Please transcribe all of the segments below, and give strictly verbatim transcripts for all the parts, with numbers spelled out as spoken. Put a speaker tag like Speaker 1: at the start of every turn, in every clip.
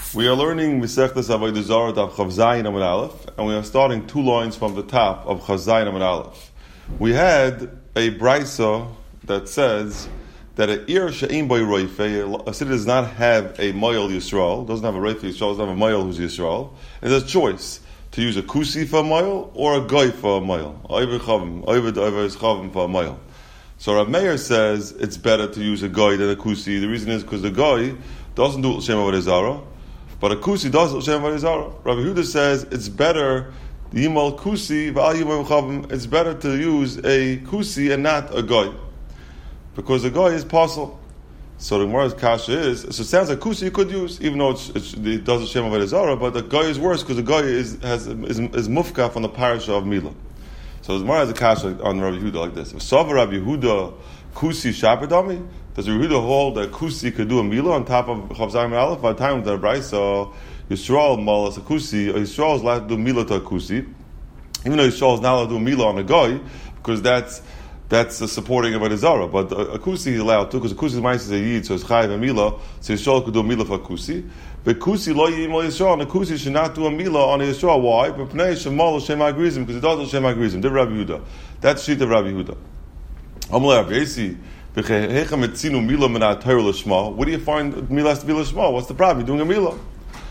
Speaker 1: We are learning Masechtas Avodah Zarah of Chav Zayin Amud Aleph, and we are starting two lines from the top of Chav Zayin Amud Aleph. We had a brisa that says that a ir she'im boy roife, a city does not have a moyel Yisrael, doesn't have a roife Yisrael, doesn't have a moyel who's Yisrael, and there's a choice to use a kusi for a moyel or a goy for a moyel. Oivid chavim, oivid oivid chavim for a moyel. So Rav Meir says it's better to use a goy than a kusi. The reason is because the goy doesn't do L'Shem Avodah Zarah, but a kusi does L'Shem Avodah Zarah. Rabbi Yehuda says it's better, yimal kusi v'al yimal chavim, it's better to use a kusi and not a goy, because a goy is possible. So the Gemara's kasha is, so it sounds like kusi you could use, even though it's, it's, it does L'Shem Avodah Zarah, but the goy is worse because the goy is has is, is mufka from the parasha of Milah. So the Gemara has a kasha on Rabbi Yehuda like this: Sava Rabbi Yehuda kusi shabadami. Does Rabbi Yehuda hold that kusi could do a milah on top of Chav Zayin Aleph? By the time of the brisa, Yisrael malas a kusi, or Yisrael is allowed to do milah to a kusi, even though Yisrael is not allowed to do a milah on a goy, because that's that's the supporting of a Zarah. But a, a kusi is allowed to, because a kusi is ma'aser a yid, so it's chayiv a milah, so Yisrael could do a milah for a kusi. But kusi lo yimal Yisrael, and a kusi should not do a milah on a Yisrael. Why? But pnei shemal Shem agrizim, because it doesn't Shem agrizim. Did Rabbi Yehuda? That's sheet of Rabbi Yehuda. Amalei Rabbi Yesi. What do you find milas to be lishma? What's the problem? You're doing a milah.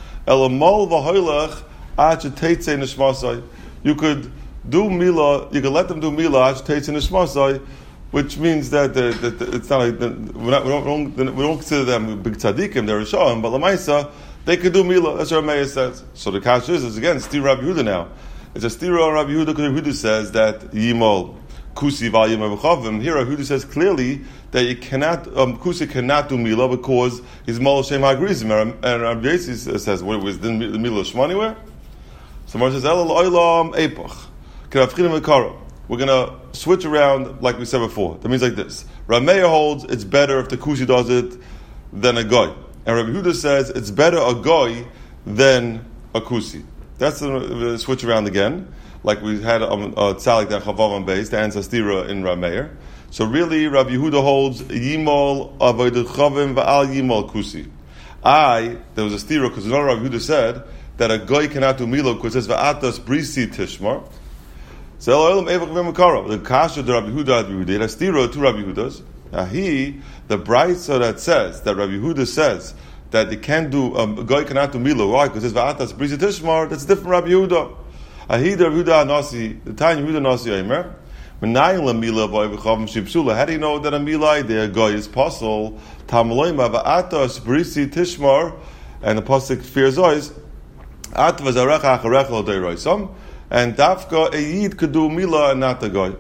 Speaker 1: You could do milah. You could let them do milah, which means that, the, that the, it's not like the, we're not, we, don't, we don't consider them big tzaddikim. They're rishon, but lamaisa they could do milah. That's what Meir says. So the kasha is, is again stir Rabbi Yehuda now. It's a stir on Rabbi Yehuda because Rabbi Yehuda says that yimol kusi volume of chavim. Here Rabbi Yehuda says clearly that you cannot, um, kusi cannot do milah because he's mol shem ha'grizim. And Rabbi Yesi says, what was the milah shema anywhere? So Mar says, elul oilam epach. We're going to switch around like we said before. That means like this. Rav Meir holds it's better if the kusi does it than a goy. And Rabbi Yehuda says it's better a goy than a kusi. That's the, the switch around again. Like we had um, a tzalik that chavav base, the answer stira in Rav Meir. So really, Rabbi Yehuda holds yimol avodah chavim va'al yimol kusi. I, there was a stira because another Rabbi Yehuda said that a goy cannot do milah because it says va'atas brisi tishmar. So elolam evach v'makara. The kasha to Rabbi Yehuda Rabbi Yehuda, a stira to Rabbi Yehuda's. Now he, the brisa that says that Rabbi Yehuda says that it can do um, a goy cannot do milah. Why? Because it says va'atas brisi tishmar. That's different Rabbi Yehuda. Ahid Rabbi Yehuda nasi the time Yehuda nasi aimer. How do you know that a milah there goy is possible? Tamaloima va'atas brisi tishmar, and the pasuk fears always at vazarecha acharecha lo deiroisam, and dafka a yid could do milah and not the goy.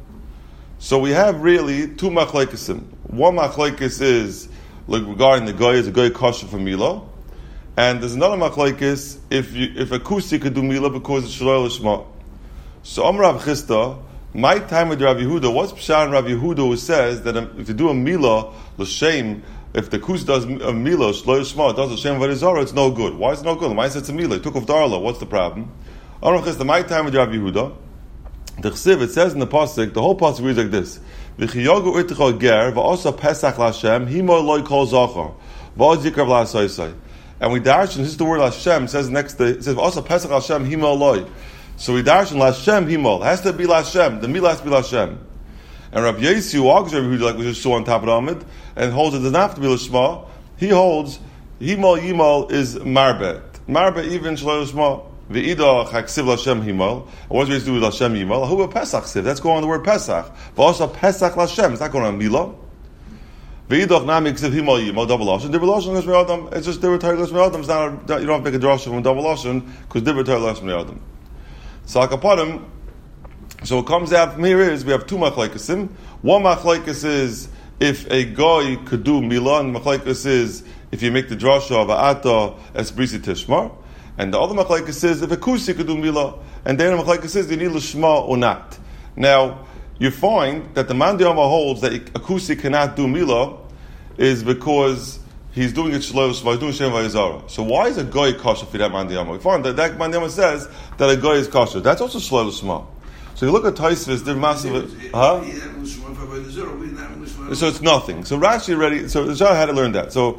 Speaker 1: So we have really two machlekes. One machlekes is like regarding the goy is a goy kosher for milah, and there's another machlekes if you, if a kusi could do milah because it's shloil lishma. So Amar Rav Chisda. My time with Rabbi Yehuda, what's Pshat in Rabbi Yehuda who says that if you do a milah, l'shem, if the kus does a milah, shlo yishma, does l'shem avodah zarah, it's no good. Why is it no good? Why is it a milah? It took off darla. What's the problem? I don't know. My time with Rabbi Yehuda, the chsiv, it says in the pasuk, the whole pasuk reads like this: V'chiyogu irticha ger v'osa pesach l'Hashem himo loy kol zachar v'od zikav l'asayisay. And we dash, and this is the word Hashem. It says next to it says v'osa pesach l'Hashem himo loy. So we darshan Lashem himol. It has to be Lashem. The milah has to be Lashem. And Rabbi Yesi, who argues Rabbi Yehuda, like we just saw on top of the Amid, and holds it doesn't have to be Lashma, he holds himol yimol is marbet. Marbet even shlo Lashma. V'ida chaksiv Lashem himol. And what's we do with Lashem himol? Who a Pesach siv? That's going on the word Pesach. But also Pesach Lashem. It's not going on milah. V'idach nami ksiv himol yimol double lashon. Double lashon Lashon Adam. It's just different Torah Lashon Adam. It's not. You don't have to make a drasha from double lashon because different Torah Lashon Adam. So Akapadim, so what comes out from here is we have two machlekes. One machlekes is if a goy could do milah, and machlekes is if you make the drasha of ata es brisi tishmar, and the other machlekes is if a kusi could do milah, and then the machlekes is you need lishma or not. Now you find that the man Diyama holds that a kusi cannot do milah is because he's doing it shlo he's doing shem vayizara. So why is a goy kosher for that man diyama? We find that that man diyama says that a goy is kosher. That's also shlo l'shma. So you look at Taisvis, they're massive. Huh? So it's nothing. So Rashi already. So the Zohar had to learn that. So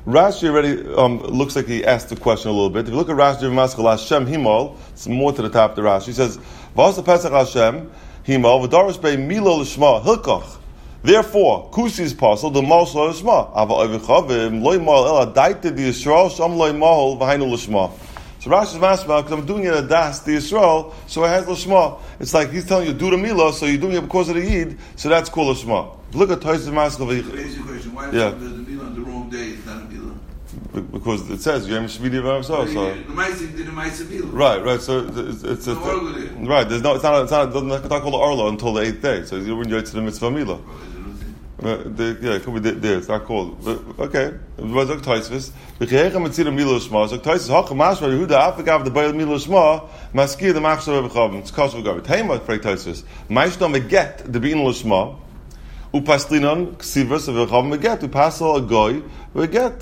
Speaker 1: Rashi already um, looks like he asked the question a little bit. If you look at Rashi Maskal Hashem Himal, it's more to the top of the Rashi. He says, "V'as Pesach Hashem Himal v'darish bei Milo l'shma hilkach." Therefore, Kusi is possible the Mal Shlo l'shma. Ava Oivichavim loy mal ela daite di Yisrael sham loy mal v'hainu l'shma. So Rashi is masma because I'm doing it at das the Yisrael, so it has l'shma. It's like he's telling you do the Mila, so you're doing it because of the Yid, so that's called l'shma. Look at Toys Maskal.
Speaker 2: Basic question: why
Speaker 1: yeah.
Speaker 2: is the Mila on the wrong day? It's not a Mila.
Speaker 1: Because it says Yom Shmini V'Am So.
Speaker 2: The Ma'aseh did the Ma'aseh Mila.
Speaker 1: Right, right. So it's it's, it's
Speaker 2: no
Speaker 1: a, right. There's no. It's not. It's not. It's not called the Arlo until the eighth day. So you wouldn't get to the mitzvah Mila. Uh, the, yeah, it could be there. It's not called. But, okay. Was ook Taisvis. The Chayechem Mitzir Mila Shma. So Taisvis Hach Mashma Yehuda Afikav the Baal Mila Shma Maskir the Machshav B'Chavim. It's Kosher Gavit. Heima Frek Taisvis. Maishtam Veget the Bein L'Shma Upaslinon Ksivas V'Chavim Veget Upasal a Goy Veget.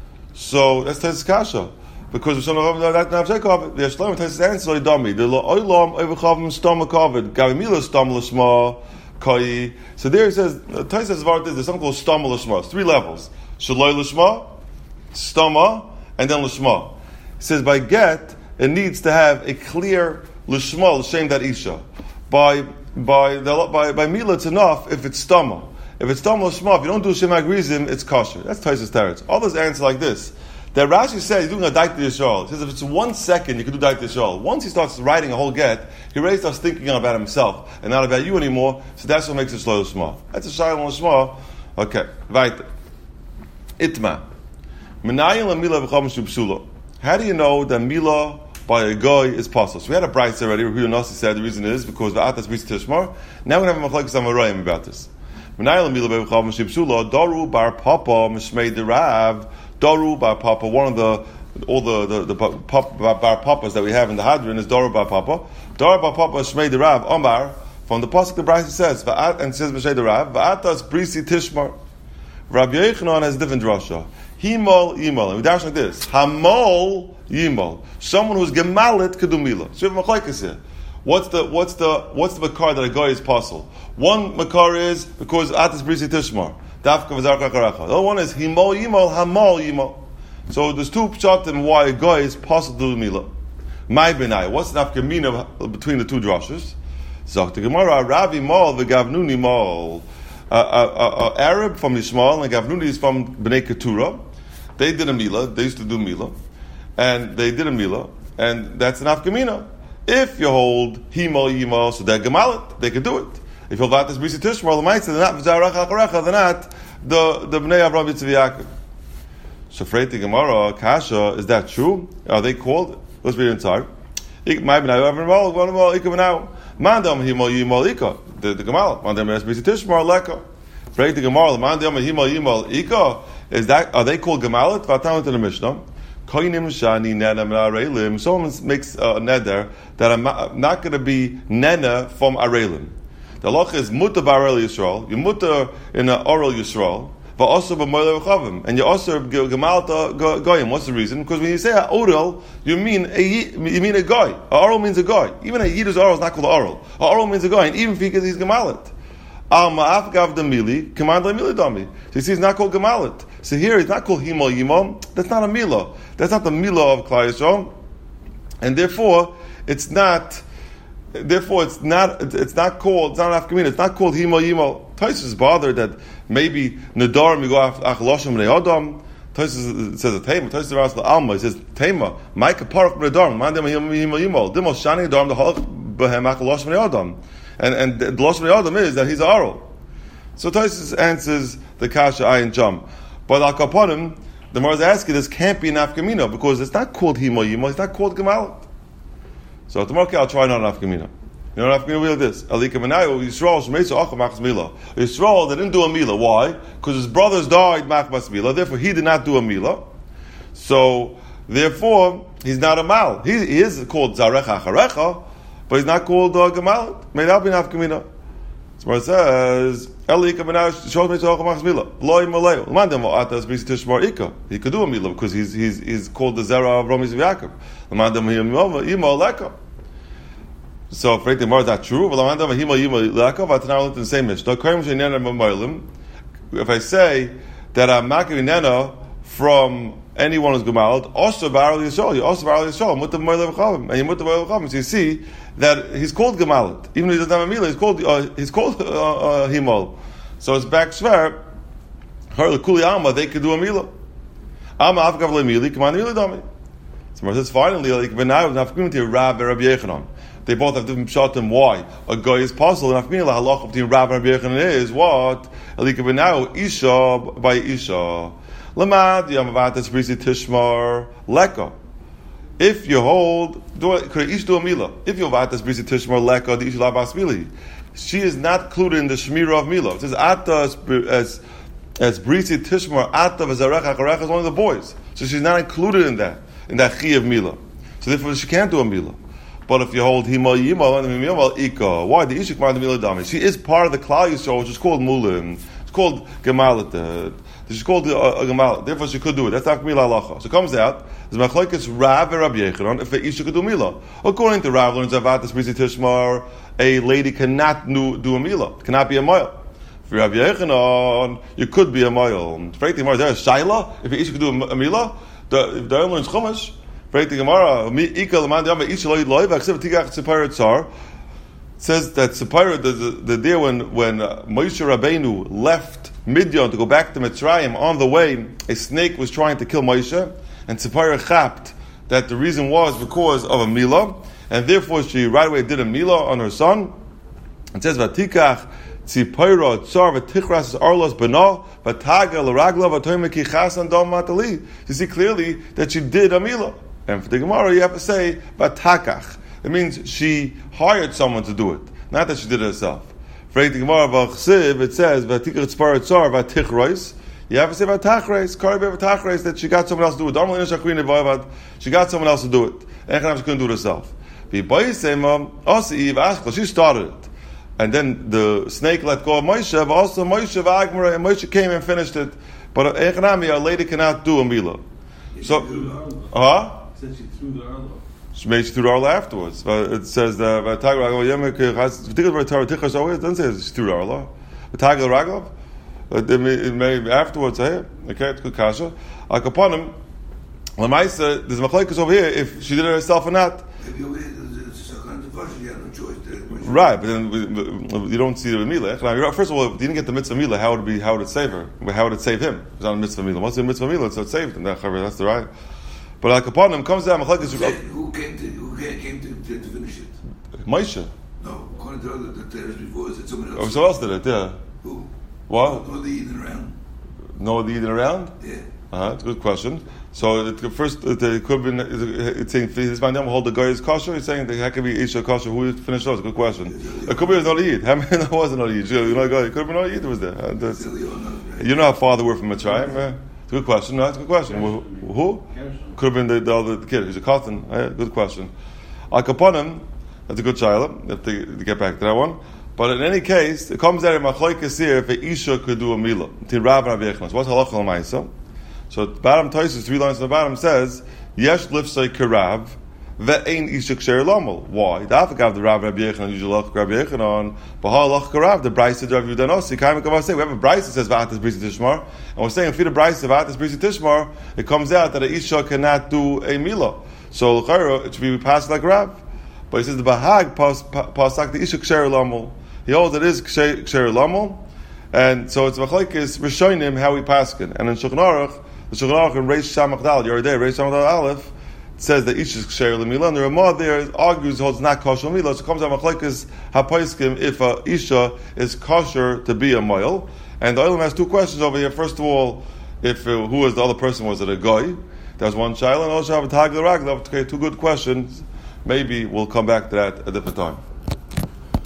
Speaker 1: So that's Taisvis Kasha. Because we saw that Nav Shekov, the Yeshlam Taisvis answer Idami. The Oilam V'Chavim Stom Kavid Gavimila Stom L'Shma. Koi. So there it says, Taisvis says there's something called Stama L'Shma. It's three levels. Shaloi L'Shma, Stama, and then L'Shma. It says by get, it needs to have a clear L'Shma, L'Shem that Isha. By by the, by by Mila, it's enough if it's Stama. If it's Stama L'Shma, if you don't do Shem Agrizim, it's kosher. That's Taisvis Teretz. Others answer like this. That Rashi says he's doing a Daik Yisrael. He says if it's one second, you can do Daik Yisrael. Once he starts writing a whole get, he already starts thinking about himself and not about you anymore. So that's what makes it Shlo L'Shma. That's a Shayla L'Shma. Okay, weiter. Itma. Menayim L'Mila V'Cham Shubsula. How do you know that Mila by a guy is possible? So we had a price already. Rabbi Yonasi said the reason is because the Atas B'Tz Tishmar. Now we have a Machlekes Amarayim about this. Menayim L'Mila V'Cham Shubsula. Daru Bar Papa Mishmei Derav. Daru Bar Papa, one of the all the the, the pap, bar papas that we have in the Hadron is Daru Bar Papa. Daru Bar Papa Shmei Derav Omar from the pasuk the Brisa says Va'at and says B'Shei Derav Va'atas Brisi Tishmar. Rabbi Yochanan has a different drasha. Himal Yimal. And we dash like this: Hamal Yimal. Someone who's gemalit kedumila. So we have machlekes here. What's the what's the what's the makar that a guy is possible? One makar is because Atas Brisi Tishmar. The other one is Himal Yimal, Hamal Yimal. So there's two pshatim why a guy is possible to do Mila. My benai. What's the nafkamina between the two drushes? Zok the Gemara, Ravi Mal, the Gavnuni Mal. An Arab from Yishmael and Gavnuni is from Bnei Keturah. They did a Mila. They used to do Mila. And they did a Mila. And that's an nafkamina. If you hold Himal Yimal, so they're Gemalit, they could do it. If you'll vat this Brisi Tishmar, the mitzvah, they're not V'zarach HaKarecha, they're not the the Bnei Avraham Yitzchak Yaakov. So Freiti Gemara, Kasha, is that true? Are they called? Let's read it inside. My Bnei Avraham Yitzchak Yaakov. Mandam Himal Yimal Ika. The the Gemara. Mandam Es Brisi Tishmar Leka. Freiti Gemara, Mandam Himal Yimal Ika. Is that are they called Gemalit? Vatam to the Mishnah. Koinim Shani Nena Arelim. Someone makes a neder that I'm not going to be Nena from Arelim. The halacha is mutar b'arel Yisrael. You mutar in an oral Yisrael, but also b'moile v'chavim, and you also gemalta goyim. What's the reason? Because when you say oral, you mean a you mean a goy. A oral means a goy. Even a yid's oral is not called oral. A oral means a goy, and even because he's gemalit. Al ma'af gav demili, command demili dami. So you see, it's not called gemalit. So here, it's not called himal yimam. That's not a mila. That's not the mila of Klal Yisrael, and therefore, it's not. Therefore, it's not it's not called it's not afkamina. It's not called himal yimal. Taisus is bothered that maybe nedarim you go after achloshim bnei adam. Taisus says a tema. Taisus asked the alma. He says tema. Ma'ika parach nedarim. Mandem himal yimal. Dimos shani nedarim the halach behem achloshim bnei adam. And and the loshim bnei adam is that he's oral. So Taisus answers the kasha ayin jam. But al kaponim, the Gemara is asking this can't be an afkamina because it's not called himal yimal. It's not called gemalit. So tomorrow I'll try not an afkamina. You know an afkamina will this. Alika Menayu Yisrael Shmeitzu Acham Machmas Mila. Yisrael they didn't do a Mila. Why? Because his brothers died Machmas Mila. Therefore he did not do a Mila. So therefore he's not a Mal. He, he is called Zarecha Acharecha, but he's not called uh, Gemal. May not be an afkamina. So it says Alika Menayu Shmeitzu Acham Machmas Mila. Loi Maleo. Mandam Atas Brisi Tishmar Ika. He could do a Mila because he's he's he's called the Zera of Avraham Yitzchak Yaakov. So, if the Gemara is not true, in the same Mishnah, if I say that I'm not giving Nena from anyone who's gemaled, also barrel yishol, you also barrel yishol, mut the moile v'chavim, and you mut the moile v'chavim. So you see that he's called gemaled, even though he doesn't have a mila. He's called uh, he's called uh, uh, himol. So it's back shver. Her lekuli alma, they could do a mila. Alma afgav le'mili, come on mila dami. So it says finally, like when now nafkunim to Rav and Rabbi Yechanan. They both have different pshatim. Why a guy is possible, and nafkunim la halacha between Rav and Rabbi Yechanan is what like when now isha by isha. Lamad yamavatas brisi tishmar leka. If you hold, do could ish do a mila? If you vatas brisi tishmar leka, the ish labas mili. She is not included in the shmira of mila. It says atta as as, as brisi tishmar atta v'zarecha karecha is only the boys, so she's not included in that in that chi of mila. So therefore she can't do a mila. But if you hold hima yima and mimal ika, why the ishik mar the mila dami? She is part of the klal yisrael, which is called mulim. It's called gemalat. She's called a, a gemal. Therefore, she could do it. That's not mila halacha. So it comes out. There's machlokes Rav and Rabbi Yechanan if the isha could do mila. According to Rav, learns avatas brisi tishmar, a lady cannot do, do a mila. It cannot be a mile. For Rabbi Yechanan, you could be a mile. Frankly, there's shaila. If the isha could do a, a mila, the if the Aaron learns chumash. Frankly, Gemara mi ika leman diyama isha loy loy v'achsev tigach tzipayir tzar. Says that Tzipayir, the, the, the day when when uh, Moshe Rabbeinu left Midian to go back to Mitzrayim, on the way, a snake was trying to kill Moshe, and Tzipayir chapped that the reason was because of a milah, and therefore she right away did a milah on her son. It says, "Vatikach Tzipayir tzar v'tichras arlos b'no v'taga l'ragla v'toimeki chasan dom matali." You see clearly that she did a milah, and for the Gemara you have to say "vatakach." It means she hired someone to do it, not that she did it herself. For the Gemara v'chsiv, it says v'tikach tzpar tzar v'tichreis. You have to say v'tachreis, karbe v'tachreis, that she got someone else to do it. Don't shakrin v'avad. She got someone else to do it. And she couldn't do it herself. She started it, and then the snake let go of Moshe. But also Moshe v'agmara, and Moshe came and finished it. But a lady cannot do a milah. So, huh?
Speaker 3: Said she threw the arlo.
Speaker 1: She made she threw the arla afterwards. It says that it doesn't say she threw the arla. It may afterwards. Hey, okay, it's good kasha. Like upon him, Lamaisa, there's machlokes over here if she did it herself or not. Right, but then you don't see the milah. First of all, if you didn't get the mitzvah milah, how would it be? How would it save her? How would it save him? It's not a mitzvah milah. Once it's a mitzvah milah, so it saved him. That's the right. But like upon him comes down machlokes.
Speaker 2: Who came to who came to, to, to finish it?
Speaker 1: Moshe.
Speaker 2: No, according to the teres before, said someone else.
Speaker 1: Oh, someone else did it. Yeah.
Speaker 2: Who?
Speaker 1: What?
Speaker 2: No, the Eden around.
Speaker 1: No, the Eden around.
Speaker 2: Yeah.
Speaker 1: Uh huh. It's a good question. So it, first, it, it could be. It's saying his man hold the guy is kosher. He's saying that how could be Isha kosher? Who finished those? Good question. It could be it was not Eid. How many? That wasn't not Eid. You know, it could be not Eid. Was there? You know how far they were from Mitzrayim. Uh, it's a good question. No, it's a good question. Who? who? Could have been the, the other kid. He's a cotton. Yeah, good question. Al Kaponim, that's a good child. If they, they get back to that one. But in any case, it comes out in machlokes here if a isha could do a milah. To Rav and Rabbi Yechanan. What's halacha l'maisa? So the bottom Tosfos, three lines on the bottom says yesh lifsay kerav ve'ein isha ksher lamol. Why? The afagav the Rav and Rabbi Yechanan usually lach Rabbi Yechanan. Bahal lach kerav the brayse of Rav Yudanossi. Kaim kavav say we have a brayse that says v'atas brisi tishmar, and we're saying if you the brayse v'atas brisi tishmar, it comes out that a isha cannot do a milah. So it should be passed like Rav. But he says the bahag pasak the isha ksher lamol. He holds it is ksher lamol, and so it's machlokes rishonim how we paskin. And in Shulchan Aruch, the Shulchan Aruch in Reish Samach Dal, your day Reish Samach Dal Aleph, it says that Isha is ksher l'milah, and the Ramah there argues holds not kosher l'milah. So it comes out machlokes hapaiskim if a Isha is kosher to be a mile. And the Olam has two questions over here. First of all, if uh, who was the other person? Was it a guy? That was one child, and also have a tag the raglav. Okay, two good questions. Maybe we'll come back to that at a different time.